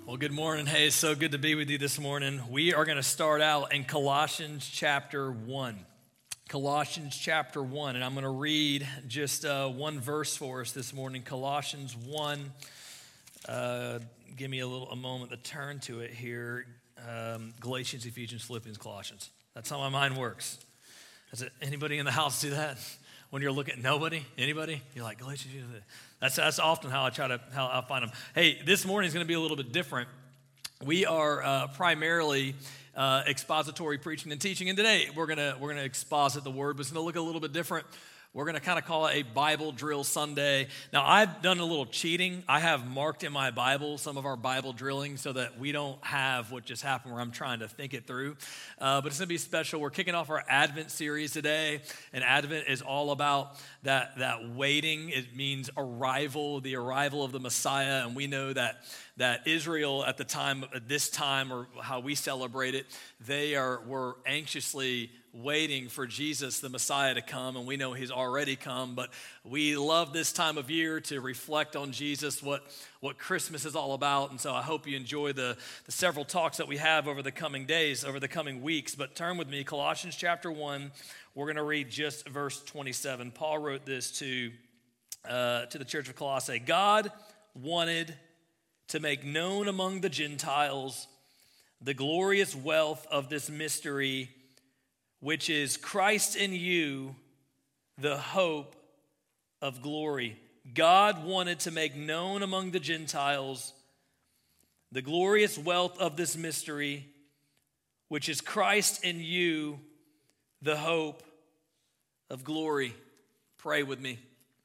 Well, good morning. Hey, it's so good to be with you this morning. We are going to start out in Colossians chapter 1. Colossians chapter 1, and I'm going to read just one verse for us this morning. Colossians 1. Give me a moment to turn to it here. Galatians, Ephesians, Philippians, Colossians. That's how my mind works. Does it, anybody in the house do that? When you're looking at nobody, anybody, you're like Galatians. That's often how I find them. Hey, this morning is going to be a little bit different. We are primarily expository preaching and teaching, and today we're gonna exposit the word, but it's going to look a little bit different. We're going to kind of call it a Bible drill Sunday. Now, I've done a little cheating. I have marked in my Bible some of our Bible drilling so that we don't have what just happened where I'm trying to think it through. But it's going to be special. We're kicking off our Advent series today, and Advent is all about that waiting. It means arrival, the arrival of the Messiah, and we know that Israel at this time, or how we celebrate it, were anxiously waiting for Jesus, the Messiah, to come, and we know he's already come, but we love this time of year to reflect on Jesus, what Christmas is all about, and so I hope you enjoy the several talks that we have over the coming days, over the coming weeks. But turn with me, Colossians chapter 1, we're going to read just verse 27. Paul wrote this to the church of Colossae. God wanted to make known among the Gentiles the glorious wealth of this mystery, which is Christ in you, the hope of glory. God wanted to make known among the Gentiles the glorious wealth of this mystery, which is Christ in you, the hope of glory. Pray with me.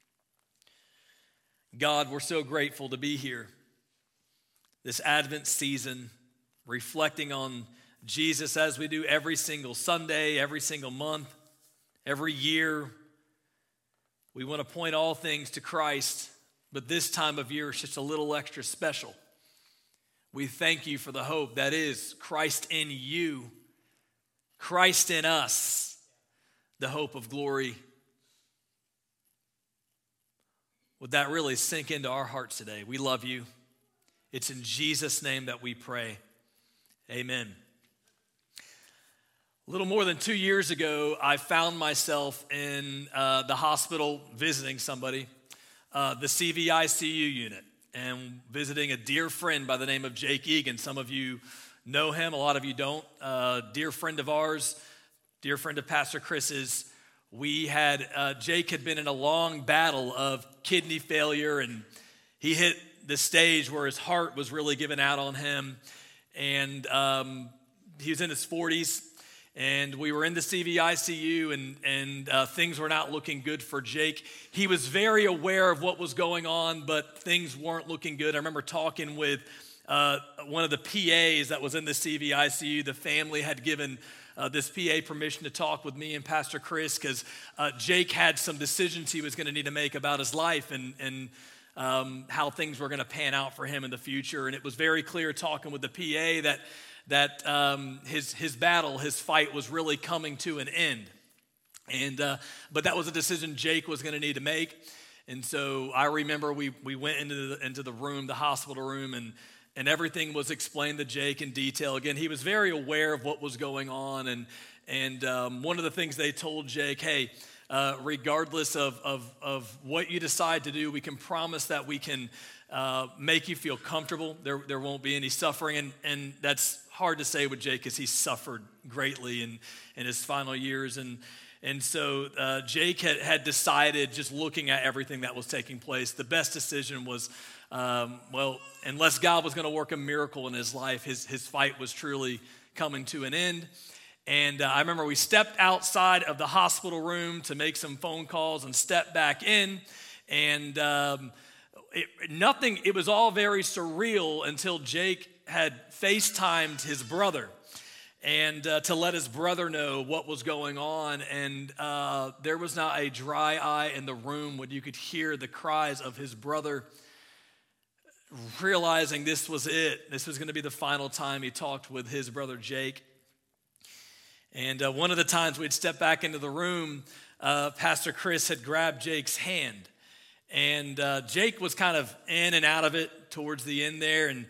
God, we're so grateful to be here this Advent season, reflecting on Jesus as we do every single Sunday, every single month, every year. We want to point all things to Christ, but this time of year is just a little extra special. We thank you for the hope that is Christ in you, Christ in us, the hope of glory. Would that really sink into our hearts today? We love you. It's in Jesus' name that we pray. Amen. A little more than 2 years ago, I found myself in the hospital visiting somebody, the CVICU unit, and visiting a dear friend by the name of Jake Egan. Some of you know him, a lot of you don't. Dear friend of ours, dear friend of Pastor Chris's. Jake had been in a long battle of kidney failure, and he hit the stage where his heart was really giving out on him, and he was in his 40s. And we were in the CVICU, and things were not looking good for Jake. He was very aware of what was going on, but things weren't looking good. I remember talking with one of the PAs that was in the CVICU. The family had given this PA permission to talk with me and Pastor Chris because Jake had some decisions he was going to need to make about his life and how things were going to pan out for him in the future. And it was very clear talking with the PA that his battle, his fight was really coming to an end. But that was a decision Jake was going to need to make. And so I remember we went into the room, the hospital room, and everything was explained to Jake in detail. Again, he was very aware of what was going on. And one of the things they told Jake, hey, regardless of what you decide to do, we can promise that we can make you feel comfortable. There won't be any suffering. And that's hard to say with Jake because he suffered greatly in his final years. And so Jake had decided, just looking at everything that was taking place, the best decision was, unless God was going to work a miracle in his life, his fight was truly coming to an end. And I remember we stepped outside of the hospital room to make some phone calls and stepped back in. And it was all very surreal until Jake had FaceTimed his brother and to let his brother know what was going on. And there was not a dry eye in the room when you could hear the cries of his brother, realizing this was it. This was going to be the final time he talked with his brother Jake. And one of the times we'd step back into the room, Pastor Chris had grabbed Jake's hand. And Jake was kind of in and out of it towards the end there. And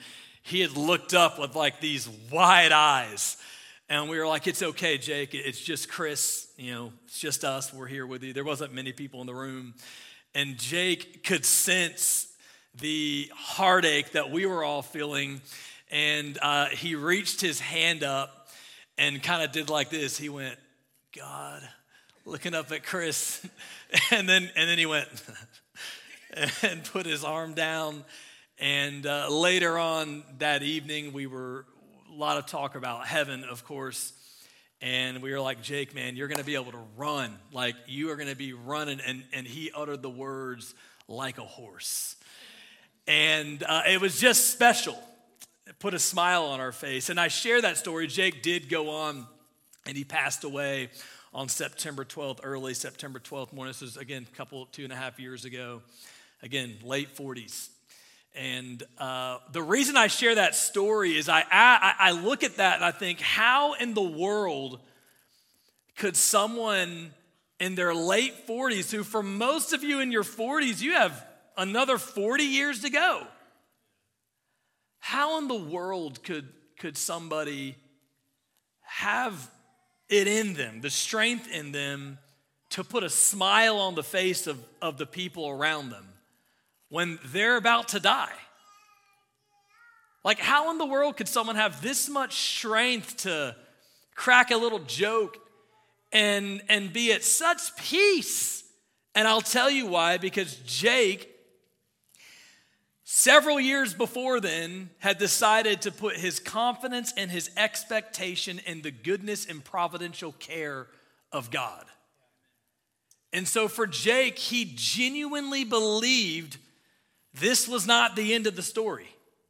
he had looked up with like these wide eyes. And we were like, it's okay, Jake. It's just Chris. It's just us. We're here with you. There wasn't many people in the room. And Jake could sense the heartache that we were all feeling. And he reached his hand up and kind of did like this. He went, God, looking up at Chris. and then he went and put his arm down. And later on that evening, we were a lot of talk about heaven, of course. And we were like, Jake, man, you're going to be able to run. Like, you are going to be running. And he uttered the words, like a horse. And it was just special. It put a smile on our face. And I share that story. Jake did go on, and he passed away on September 12th, early September 12th morning. This was, again, 2.5 years ago. Again, late 40s. And the reason I share that story is I look at that and I think, how in the world could someone in their late 40s, who for most of you in your 40s, you have another 40 years to go. How in the world could somebody have it in them, the strength in them, to put a smile on the face of the people around them when they're about to die? Like, how in the world could someone have this much strength to crack a little joke and be at such peace? And I'll tell you why, because Jake, several years before then, had decided to put his confidence and his expectation in the goodness and providential care of God. And so for Jake, he genuinely believed this was not the end of the story.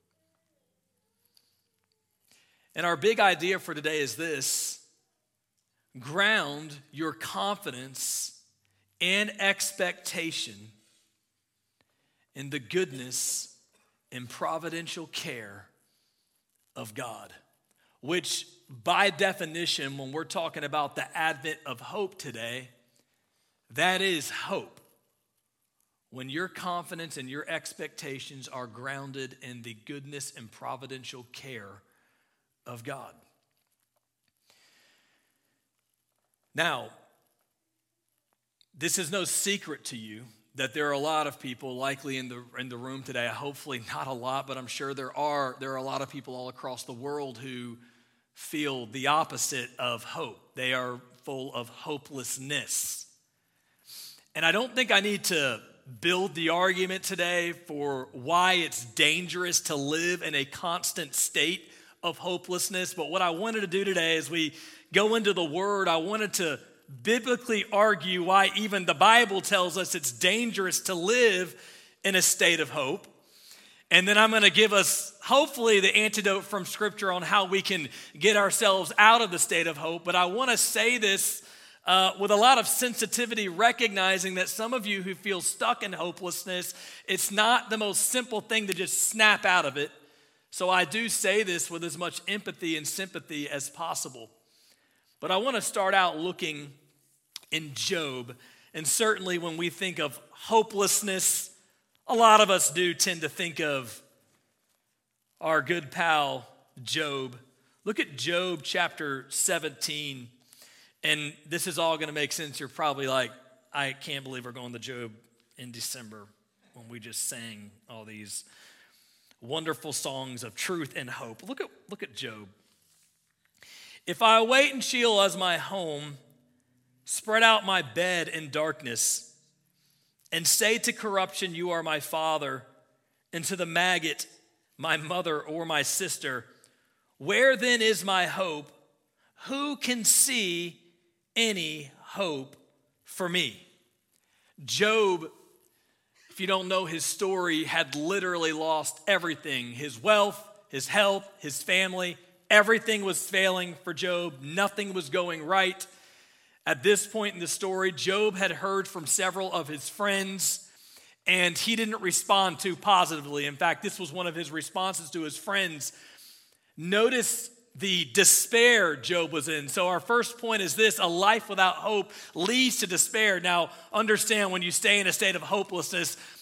And our big idea for today is this: ground your confidence and expectation in the goodness and providential care of God, which by definition, when we're talking about the advent of hope today, that is hope. When your confidence and your expectations are grounded in the goodness and providential care of God. Now, this is no secret to you that there are a lot of people likely in the room today, hopefully not a lot, but I'm sure there are a lot of people all across the world who feel the opposite of hope. They are full of hopelessness. And I don't think I need to build the argument today for why it's dangerous to live in a constant state of hopelessness. But what I wanted to do today as we go into the Word, I wanted to biblically argue why even the Bible tells us it's dangerous to live in a state of hope. And then I'm going to give us, hopefully, the antidote from Scripture on how we can get ourselves out of the state of hope. But I want to say this with a lot of sensitivity, recognizing that some of you who feel stuck in hopelessness, it's not the most simple thing to just snap out of it. So I do say this with as much empathy and sympathy as possible. But I want to start out looking in Job. And certainly when we think of hopelessness, a lot of us do tend to think of our good pal, Job. Look at Job chapter 17. And this is all going to make sense. You're probably like, I can't believe we're going to Job in December when we just sang all these wonderful songs of truth and hope. Look at Job. If I await in Sheol as my home, spread out my bed in darkness, and say to corruption, you are my father, and to the maggot, my mother or my sister, where then is my hope? Who can see any hope for me? Job, if you don't know his story, had literally lost everything. His wealth, his health, his family, everything was failing for Job. Nothing was going right. At this point in the story, Job had heard from several of his friends, and he didn't respond too positively. In fact, this was one of his responses to his friends. Notice the despair Job was in. So our first point is this: a life without hope leads to despair. Now, understand, when you stay in a state of hopelessness,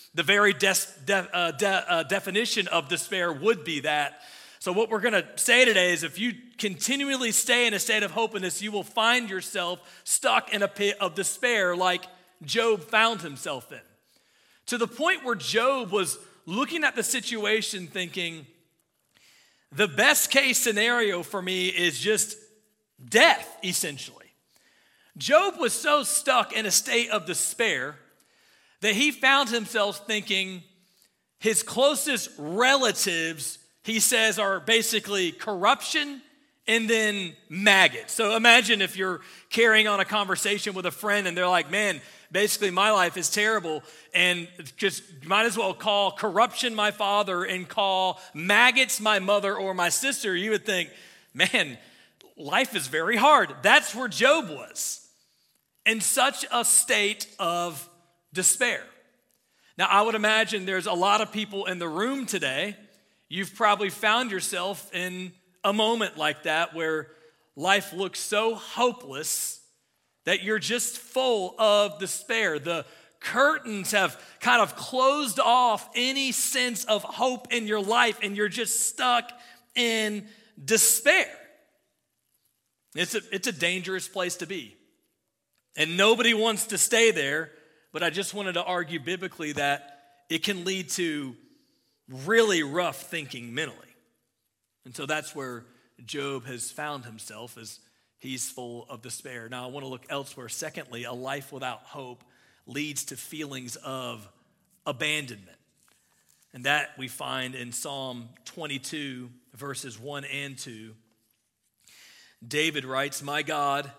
the very definition of despair would be that. So what we're going to say today is if you continually stay in a state of hopelessness, you will find yourself stuck in a pit of despair like Job found himself in. To the point where Job was looking at the situation thinking, the best case scenario for me is just death, essentially. Job was so stuck in a state of despair that he found himself thinking his closest relatives, he says, are basically corruption and then maggots. So imagine if you're carrying on a conversation with a friend and they're like, man, basically my life is terrible, and just might as well call corruption my father and call maggots my mother or my sister. You would think, man, life is very hard. That's where Job was, in such a state of despair. Now, I would imagine there's a lot of people in the room today. You've probably found yourself in a moment like that where life looks so hopeless that you're just full of despair. The curtains have kind of closed off any sense of hope in your life, and you're just stuck in despair. It's a dangerous place to be. And nobody wants to stay there, but I just wanted to argue biblically that it can lead to really rough thinking mentally. And so that's where Job has found himself, as he's full of despair. Now, I want to look elsewhere. Secondly, a life without hope leads to feelings of abandonment. And that we find in Psalm 22, verses 1 and 2. David writes, my God,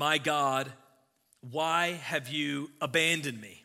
why have you abandoned me?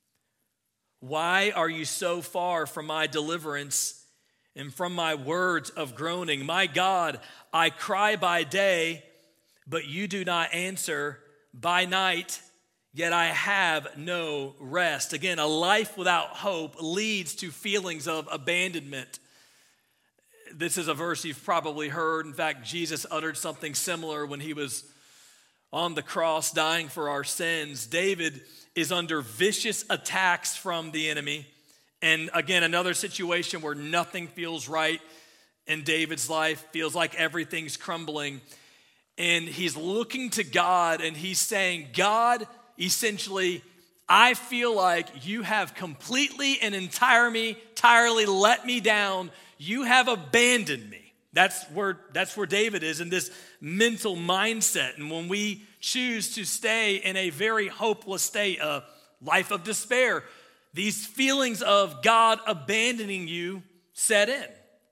Why are you so far from my deliverance and from my words of groaning? My God, I cry by day, but you do not answer. By night, yet I have no rest. Again, a life without hope leads to feelings of abandonment. This is a verse you've probably heard. In fact, Jesus uttered something similar when he was on the cross dying for our sins. David is under vicious attacks from the enemy. And again, another situation where nothing feels right in David's life, feels like everything's crumbling. And he's looking to God and he's saying, God, essentially, I feel like you have completely and entirely let me down. You have abandoned me. That's where David is in this mental mindset. And when we choose to stay in a very hopeless state, a life of despair, these feelings of God abandoning you set in.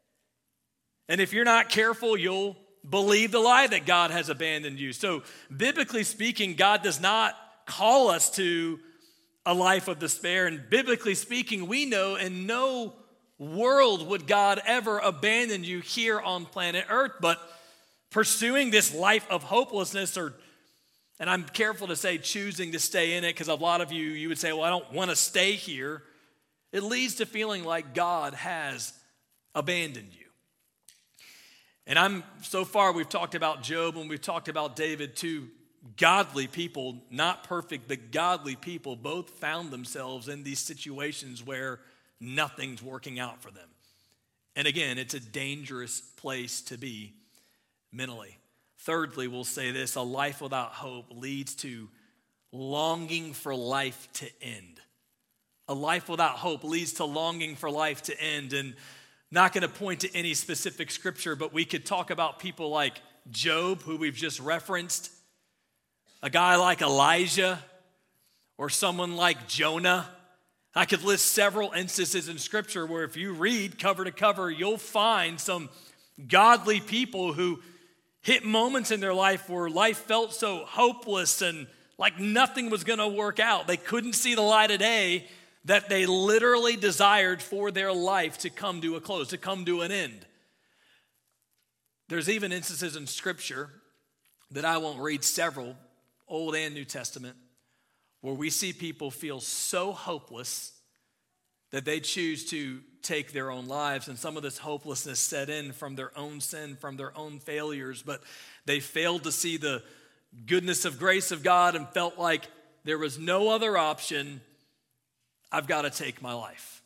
And if you're not careful, you'll believe the lie that God has abandoned you. So biblically speaking, God does not call us to a life of despair. And biblically speaking, we know in no world would God ever abandon you here on planet Earth. But pursuing this life of hopelessness, and I'm careful to say choosing to stay in it, because a lot of you would say, well, I don't want to stay here. It leads to feeling like God has abandoned you. And so far we've talked about Job and we've talked about David, two godly people, not perfect, but godly people, both found themselves in these situations where nothing's working out for them. And again, it's a dangerous place to be mentally. Thirdly, we'll say this: a life without hope leads to longing for life to end. A life without hope leads to longing for life to end. And not going to point to any specific scripture, but we could talk about people like Job, who we've just referenced, a guy like Elijah, or someone like Jonah. I could list several instances in scripture where if you read cover to cover, you'll find some godly people who hit moments in their life where life felt so hopeless and like nothing was going to work out. They couldn't see the light of day, that they literally desired for their life to come to a close, to come to an end. There's even instances in scripture that I won't read, several, Old and New Testament, where we see people feel so hopeless that they choose to take their own lives. And some of this hopelessness set in from their own sin, from their own failures, but they failed to see the goodness of grace of God and felt like there was no other option I've got to take my life.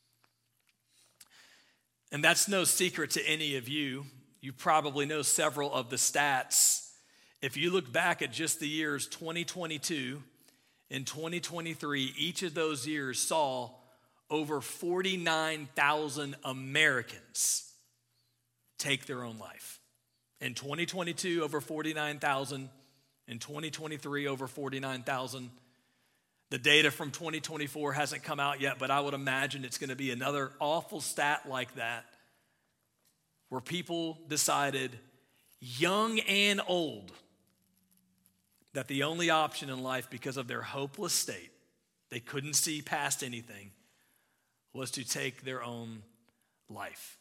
And that's no secret to any of you. You probably know several of the stats. If you look back at just the years 2022 and 2023, each of those years saw over 49,000 Americans take their own life. In 2022, over 49,000. In 2023, over 49,000. The data from 2024 hasn't come out yet, but I would imagine it's going to be another awful stat like that, where people decided, young and old, that the only option in life, because of their hopeless state, they couldn't see past anything, was to take their own life.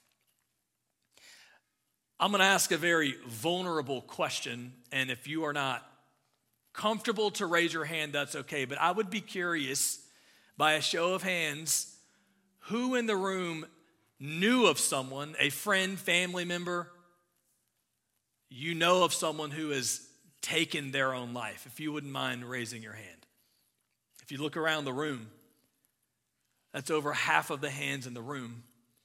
I'm going to ask a very vulnerable question, and if you are not comfortable to raise your hand, that's okay, but I would be curious, by a show of hands, who in the room knew of someone, a friend, family member, you know of someone who has taken their own life? If you wouldn't mind raising your hand. If you look around the room, that's over half of the hands in the room.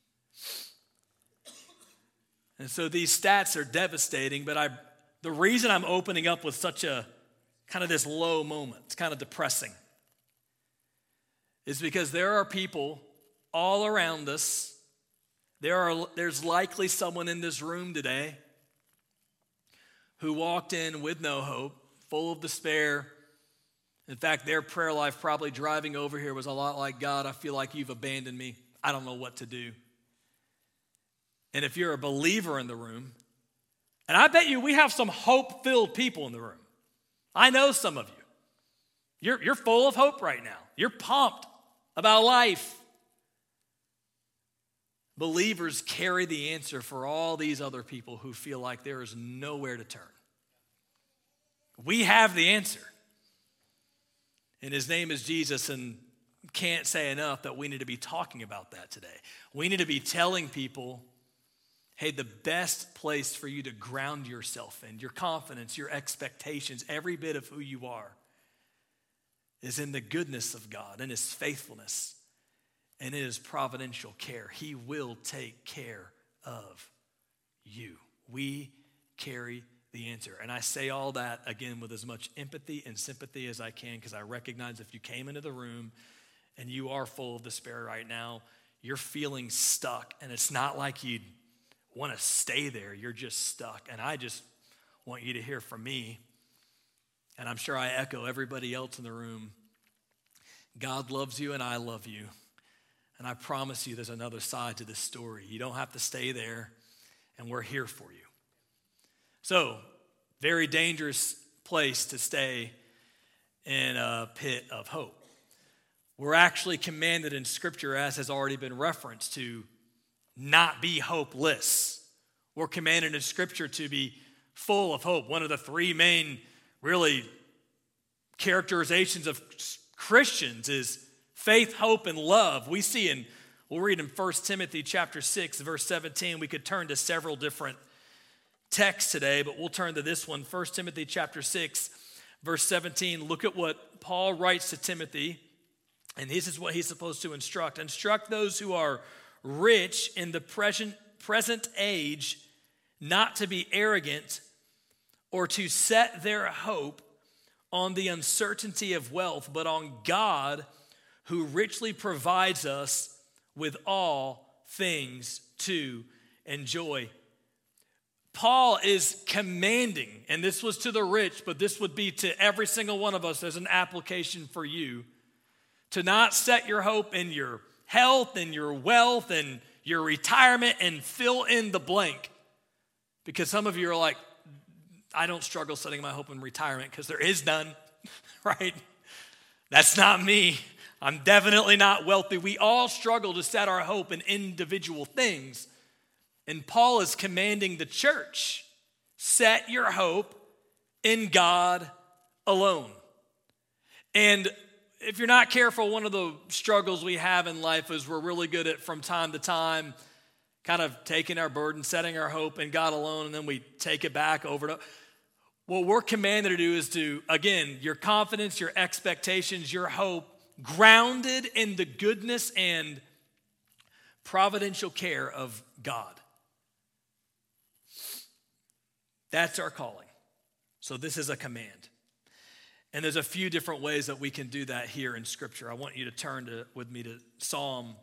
And so these stats are devastating, but the reason I'm opening up with such a kind of this low moment, it's kind of depressing, is because there are people all around us. There's likely someone in this room today who walked in with no hope, full of despair. In fact, their prayer life probably driving over here was a lot like, God, I feel like you've abandoned me. I don't know what to do. And if you're a believer in the room, and I bet you we have some hope-filled people in the room. I know some of you. You're full of hope right now. You're pumped about life. Believers carry the answer for all these other people who feel like there is nowhere to turn. We have the answer. And his name is Jesus, and can't say enough that we need to be talking about that today. We need to be telling people, hey, the best place for you to ground yourself in, your confidence, your expectations, every bit of who you are, is in the goodness of God and his faithfulness and in his providential care. He will take care of you. We carry the answer. And I say all that, again, with as much empathy and sympathy as I can, because I recognize if you came into the room and you are full of despair right now, you're feeling stuck, and it's not like you'd want to stay there. You're just stuck. And I just want you to hear from me, and I'm sure I echo everybody else in the room. God loves you and I love you. And I promise you there's another side to this story. You don't have to stay there, and we're here for you. So, very dangerous place to stay in a pit of hope. We're actually commanded in Scripture, as has already been referenced, to not be hopeless. We're commanded in Scripture to be full of hope. One of the three main, really, characterizations of Christians is faith, hope, and love. We'll read in 1 Timothy chapter 6, verse 17. We could turn to several different texts today, but we'll turn to this one. 1 Timothy chapter 6, verse 17. Look at what Paul writes to Timothy, and this is what he's supposed to instruct. Instruct those who are rich in the present age not to be arrogant or to set their hope on the uncertainty of wealth, but on God, who richly provides us with all things to enjoy. Paul is commanding, and this was to the rich, but this would be to every single one of us as an application for you, to not set your hope in your health and your wealth and your retirement and fill in the blank. Because some of you are like, I don't struggle setting my hope in retirement because there is none, right? That's not me. I'm definitely not wealthy. We all struggle to set our hope in individual things. And Paul is commanding the church, set your hope in God alone. And if you're not careful, one of the struggles we have in life is we're really good at, from time to time, kind of taking our burden, setting our hope in God alone, and then we take it back over to. What we're commanded to do is to, again, your confidence, your expectations, your hope grounded in the goodness and providential care of God. That's our calling. So this is a command. And there's a few different ways that we can do that here in Scripture. I want you to turn with me to Psalm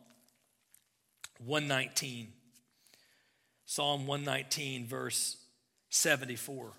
119. Psalm 119, verse 74.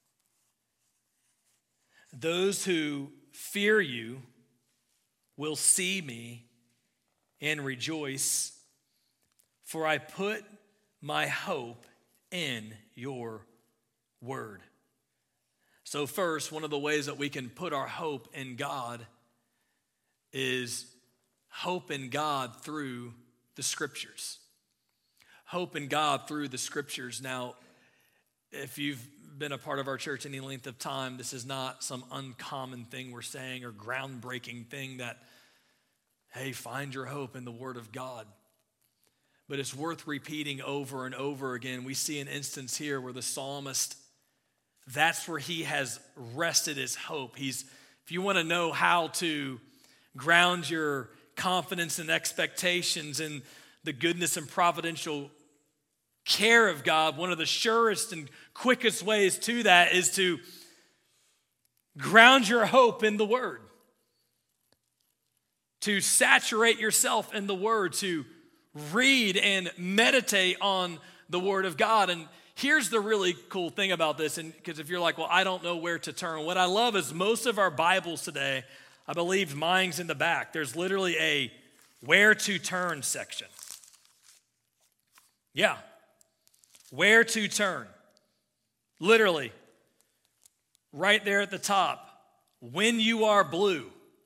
Those who fear you will see me and rejoice, for I put my hope in your word. So first, one of the ways that we can put our hope in God is hope in God through the Scriptures. Hope in God through the Scriptures. Now, if you've been a part of our church any length of time, this is not some uncommon thing we're saying or groundbreaking thing that, hey, find your hope in the Word of God. But it's worth repeating over and over again. We see an instance here where the psalmist, that's where he has rested his hope. If you want to know how to ground your confidence and expectations in the goodness and providential care of God, one of the surest and quickest ways to that is to ground your hope in the Word. To saturate yourself in the Word, to read and meditate on the Word of God. And here's the really cool thing about this, and because if you're like, well, I don't know where to turn. What I love is most of our Bibles today, I believe mine's in the back. There's literally a where to turn section. Yeah. Where to turn. Literally. Right there at the top. When you are blue.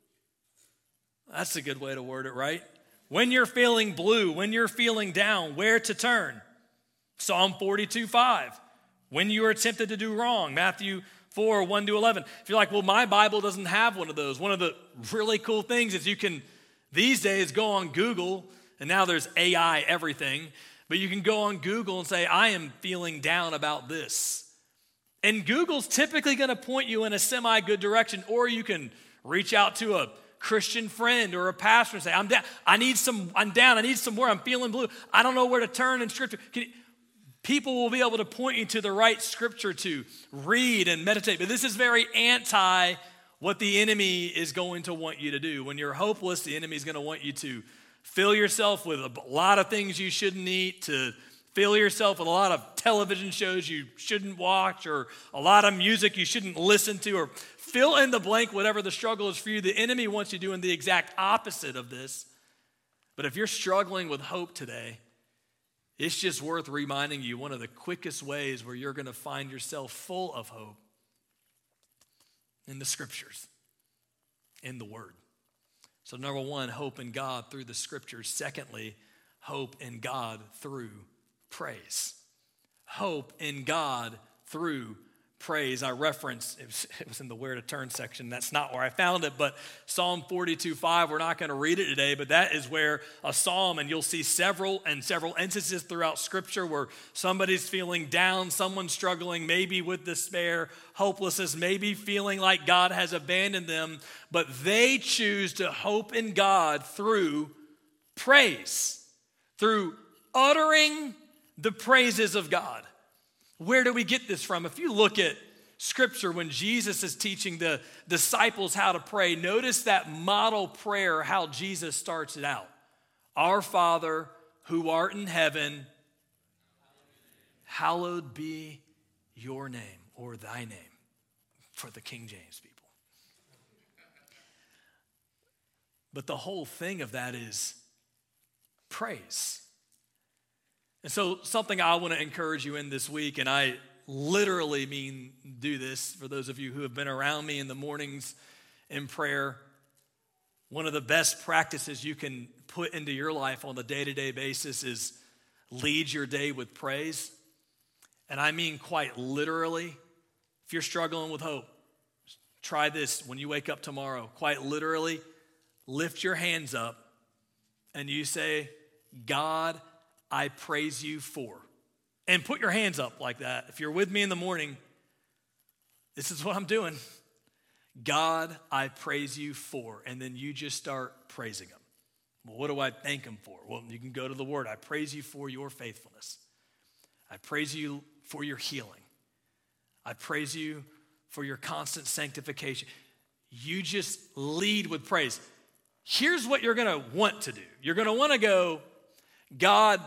That's a good way to word it, right? When you're feeling blue, when you're feeling down, where to turn. Psalm 42:5. When you are tempted to do wrong. Matthew 4:1-11. If you're like, well, my Bible doesn't have one of those. One of the really cool things is you can, these days, go on Google, and now there's AI everything, but you can go on Google and say, I am feeling down about this. And Google's typically going to point you in a semi-good direction, or you can reach out to a Christian friend or a pastor and say, I'm down, I'm down, I need some more, I'm feeling blue. I don't know where to turn in Scripture. People will be able to point you to the right Scripture to read and meditate. But this is very anti what the enemy is going to want you to do. When you're hopeless, the enemy is going to want you to fill yourself with a lot of things you shouldn't eat, to fill yourself with a lot of television shows you shouldn't watch, or a lot of music you shouldn't listen to, or fill in the blank, whatever the struggle is for you. The enemy wants you doing the exact opposite of this. But if you're struggling with hope today, it's just worth reminding you one of the quickest ways where you're going to find yourself full of hope in the Scriptures, in the Word. So number one, hope in God through the Scriptures. Secondly, hope in God through praise. Hope in God through praise. I referenced, it was in the where to turn section. That's not where I found it, but Psalm 42:5, we're not going to read it today, but that is where a psalm, and you'll see several instances throughout Scripture where somebody's feeling down, someone's struggling maybe with despair, hopelessness, maybe feeling like God has abandoned them, but they choose to hope in God through praise, through uttering the praises of God. Where do we get this from? If you look at Scripture, when Jesus is teaching the disciples how to pray, notice that model prayer, how Jesus starts it out. Our Father, who art in heaven, hallowed be your name, or thy name, for the King James people. But the whole thing of that is praise. And so something I want to encourage you in this week, and I literally mean do this for those of you who have been around me in the mornings in prayer, one of the best practices you can put into your life on a day-to-day basis is lead your day with praise. And I mean quite literally. If you're struggling with hope, try this when you wake up tomorrow. Quite literally, lift your hands up and you say, God, I praise you for. And put your hands up like that. If you're with me in the morning, this is what I'm doing. God, I praise you for, and then you just start praising him. Well, what do I thank him for? Well, you can go to the word. I praise you for your faithfulness. I praise you for your healing. I praise you for your constant sanctification. You just lead with praise. Here's what you're going to want to do. You're going to want to go, God,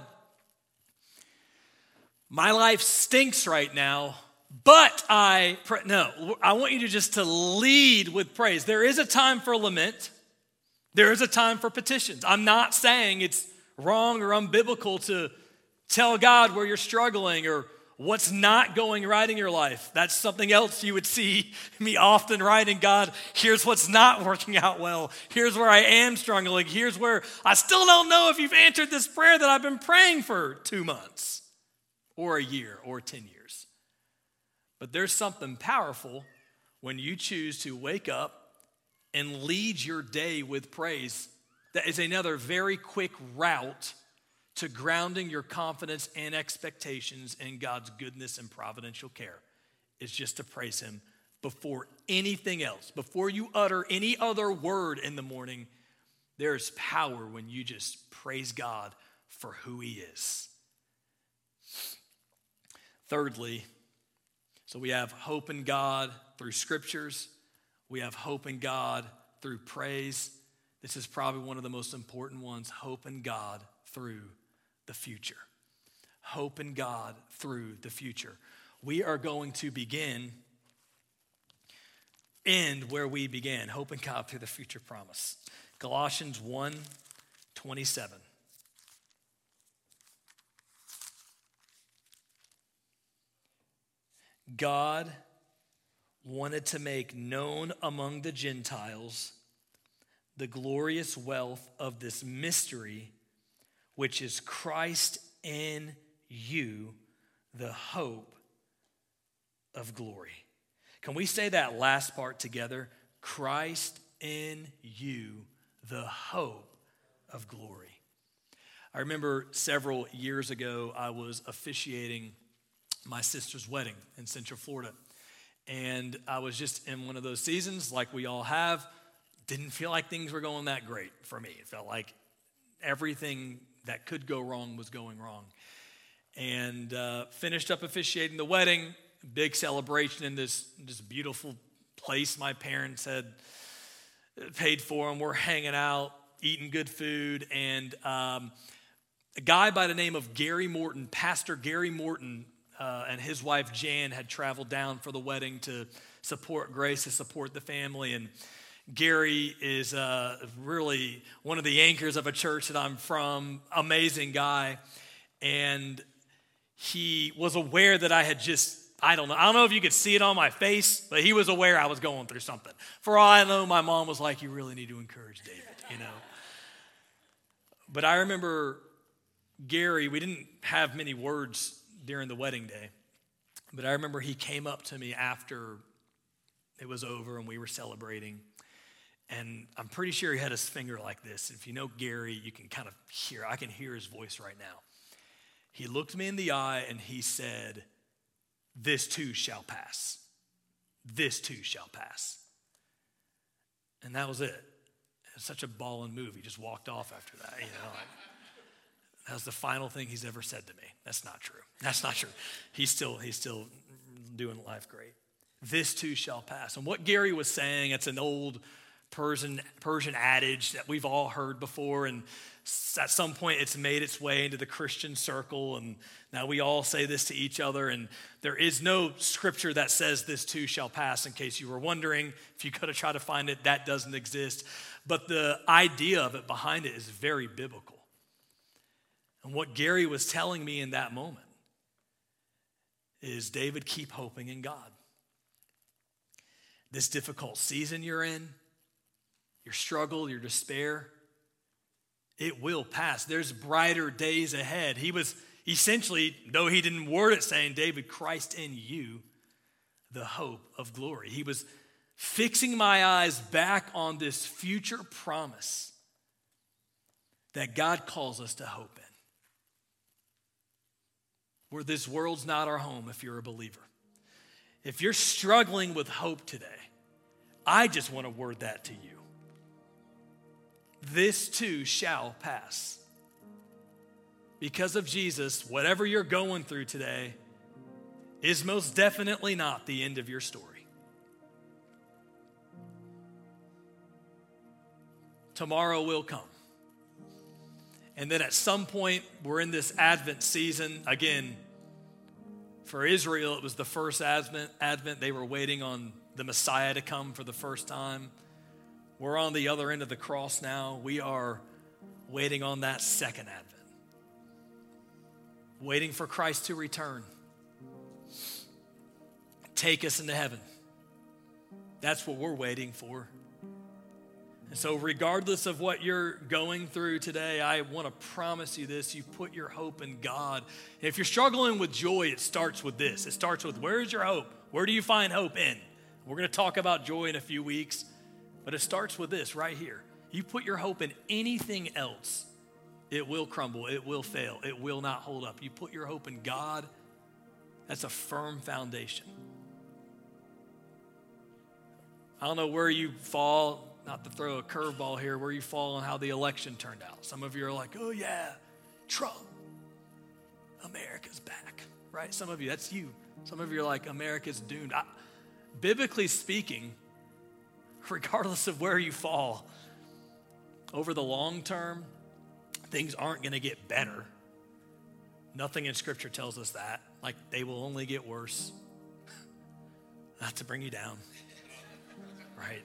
my life stinks right now, but no, I want you to just to lead with praise. There is a time for lament. There is a time for petitions. I'm not saying it's wrong or unbiblical to tell God where you're struggling or what's not going right in your life. That's something else you would see me often writing. God, here's what's not working out well. Here's where I am struggling. Here's where I still don't know if you've answered this prayer that I've been praying for 2 months or a year or 10 years. But there's something powerful when you choose to wake up and lead your day with praise. That is another very quick route to grounding your confidence and expectations in God's goodness and providential care, is just to praise him before anything else. Before you utter any other word in the morning, there is power when you just praise God for who he is. Thirdly, so we have hope in God through scriptures. We have hope in God through praise. This is probably one of the most important ones, hope in God through the future. Hope in God through the future. We are going to end where we began, hope in God through the future promise. Colossians 1:27. God wanted to make known among the Gentiles the glorious wealth of this mystery, which is Christ in you, the hope of glory. Can we say that last part together? Christ in you, the hope of glory. I remember several years ago, I was officiating my sister's wedding in Central Florida. And I was just in one of those seasons like we all have. Didn't feel like things were going that great for me. It felt like everything that could go wrong was going wrong. And finished up officiating the wedding, big celebration in this beautiful place my parents had paid for, and we're hanging out, eating good food. And a guy by the name of Gary Morton, Pastor Gary Morton, and his wife Jan had traveled down for the wedding to support Grace, to support the family. And Gary is really one of the anchors of a church that I'm from, amazing guy. And he was aware that I had I don't know if you could see it on my face, but he was aware I was going through something. For all I know, my mom was like, you really need to encourage David, you know. But I remember Gary, we didn't have many words during the wedding day, but I remember he came up to me after it was over and we were celebrating, and I'm pretty sure he had his finger like this. If you know Gary, you can kind of hear, I can hear his voice right now. He looked me in the eye and he said, "This too shall pass. This too shall pass." And that was it. It was such a ballin' move. He just walked off after that, you know. That was the final thing he's ever said to me. That's not true. That's not true. He's still doing life great. This too shall pass. And what Gary was saying, it's an old Persian adage that we've all heard before, and at some point it's made its way into the Christian circle, and now we all say this to each other, and there is no scripture that says this too shall pass, in case you were wondering. If you could have tried to find it, that doesn't exist. But the idea of it behind it is very biblical. And what Gary was telling me in that moment is, David, keep hoping in God. This difficult season you're in, your struggle, your despair, it will pass. There's brighter days ahead. He was essentially, though he didn't word it, saying, David, Christ in you, the hope of glory. He was fixing my eyes back on this future promise that God calls us to hope in. Where this world's not our home if you're a believer. If you're struggling with hope today, I just want to word that to you. This too shall pass. Because of Jesus, whatever you're going through today is most definitely not the end of your story. Tomorrow will come. And then at some point, we're in this Advent season. Again, for Israel, it was the first Advent. They were waiting on the Messiah to come for the first time. We're on the other end of the cross now. We are waiting on that second Advent. Waiting for Christ to return. Take us into heaven. That's what we're waiting for. And so regardless of what you're going through today, I want to promise you this. You put your hope in God. If you're struggling with joy, it starts with this. It starts with, where is your hope? Where do you find hope in? We're going to talk about joy in a few weeks. But it starts with this right here. You put your hope in anything else, it will crumble. It will fail. It will not hold up. You put your hope in God, that's a firm foundation. I don't know where you fall, not to throw a curveball here, where you fall on how the election turned out. Some of you are like, oh yeah, Trump, America's back, right? Some of you, that's you. Some of you are like, America's doomed. Biblically speaking, regardless of where you fall, over the long term, things aren't going to get better. Nothing in Scripture tells us that. Like, they will only get worse. Not to bring you down. Right?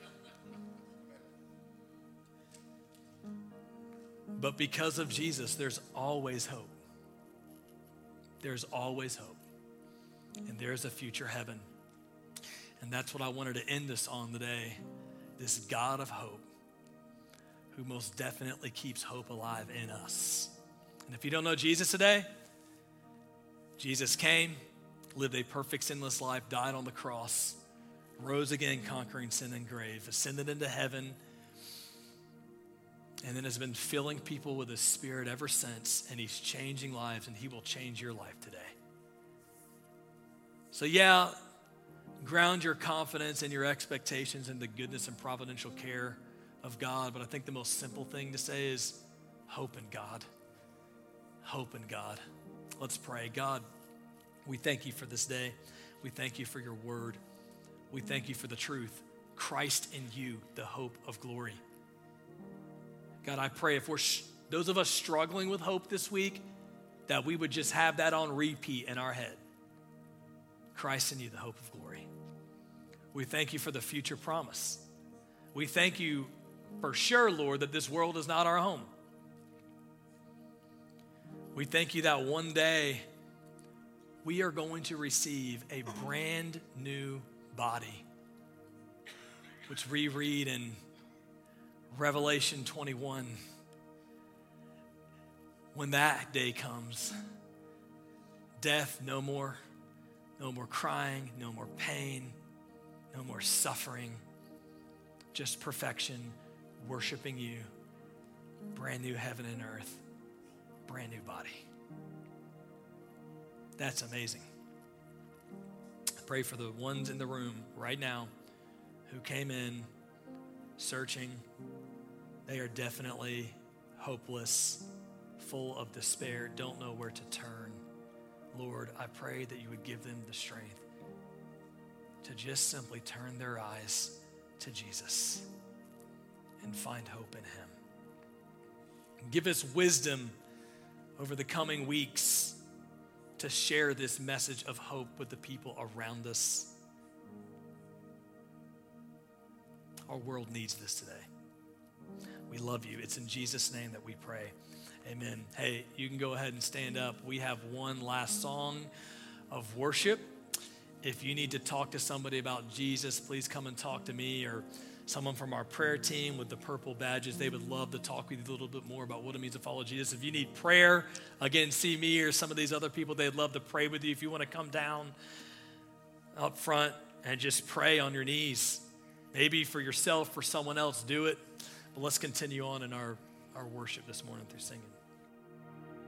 But because of Jesus, there's always hope. There's always hope. And there's a future heaven. And that's what I wanted to end this on today. This God of hope, who most definitely keeps hope alive in us. And if you don't know Jesus today, Jesus came, lived a perfect sinless life, died on the cross, rose again conquering sin and grave, ascended into heaven, and then has been filling people with his Spirit ever since, and he's changing lives, and he will change your life today. So yeah, ground your confidence and your expectations in the goodness and providential care of God. But I think the most simple thing to say is hope in God. Hope in God. Let's pray. God, we thank you for this day. We thank you for your word. We thank you for the truth. Christ in you, the hope of glory. God, I pray if we're those of us struggling with hope this week, that we would just have that on repeat in our head. Christ in you, the hope of glory. We thank you for the future promise. We thank you for sure, Lord, that this world is not our home. We thank you that one day we are going to receive a brand new body, which we read in Revelation 21. When that day comes, death no more, no more crying, no more pain, no more suffering, just perfection, worshiping you, brand new heaven and earth, brand new body. That's amazing. I pray for the ones in the room right now who came in searching. They are definitely hopeless, full of despair, don't know where to turn. Lord, I pray that you would give them the strength to just simply turn their eyes to Jesus and find hope in him. Give us wisdom over the coming weeks to share this message of hope with the people around us. Our world needs this today. We love you. It's in Jesus' name that we pray. Amen. Hey, you can go ahead and stand up. We have one last song of worship. If you need to talk to somebody about Jesus, please come and talk to me or someone from our prayer team with the purple badges. They would love to talk with you a little bit more about what it means to follow Jesus. If you need prayer, again, see me or some of these other people. They'd love to pray with you. If you want to come down up front and just pray on your knees, maybe for yourself, for someone else, do it. But let's continue on in our worship this morning through singing.